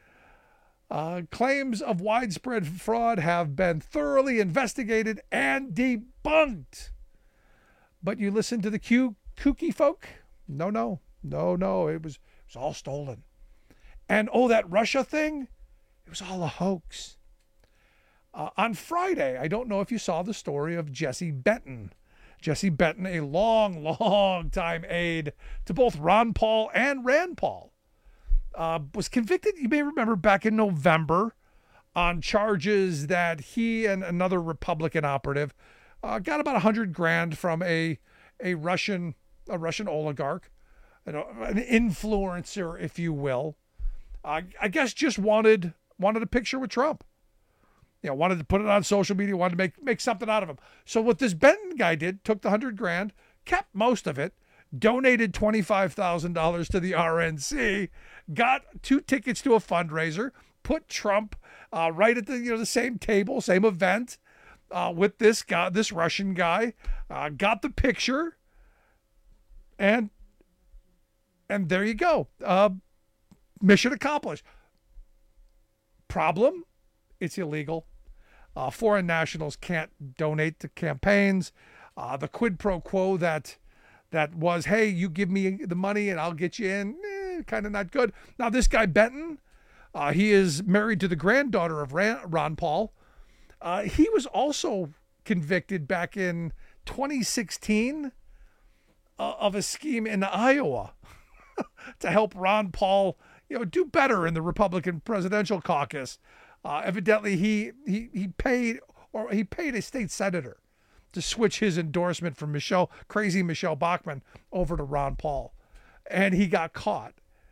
Q: Claims of widespread fraud have been thoroughly investigated and debunked. But you listen to the kooky folk? No. It was all stolen. And that Russia thing, it was all a hoax. On Friday, I don't know if you saw the story of Jesse Benton. Jesse Benton, a long time aide to both Ron Paul and Rand Paul, was convicted, you may remember, back in November on charges that he and another Republican operative got about $100,000 from a Russian oligarch, an influencer, if you will. I guess just wanted a picture with Trump. Wanted to put it on social media, wanted to make something out of him. So what this Benton guy did, took the $100,000, kept most of it, donated $25,000 to the RNC, got 2 tickets to a fundraiser, put Trump right at the same table, same event with this guy, this Russian guy, got the picture, and there you go. Mission accomplished. Problem? It's illegal. Foreign nationals can't donate to campaigns. The quid pro quo that was, hey, you give me the money and I'll get you in, kind of not good. Now, this guy Benton, he is married to the granddaughter of Ron Paul. He was also convicted back in 2016 of a scheme in Iowa to help Ron Paul, do better in the Republican presidential caucus. Evidently, he paid a state senator to switch his endorsement from crazy Michelle Bachmann over to Ron Paul. And he got caught.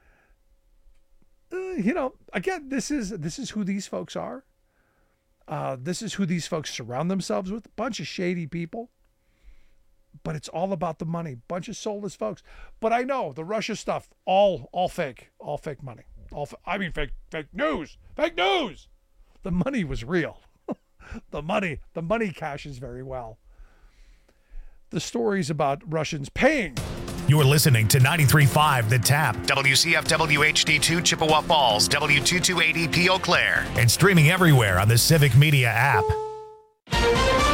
Q: Again, this is who these folks are. This is who these folks surround themselves with. A bunch of shady people. But it's all about the money. Bunch of soulless folks. But I know the Russia stuff, all fake money. Fake news. Fake news. The money was real. The money cashes very well. The stories about Russians paying.
B: You're listening to 93.5 The Tap, WCFW HD2 Chippewa Falls, W228EP Eau Claire, and streaming everywhere on the Civic Media app.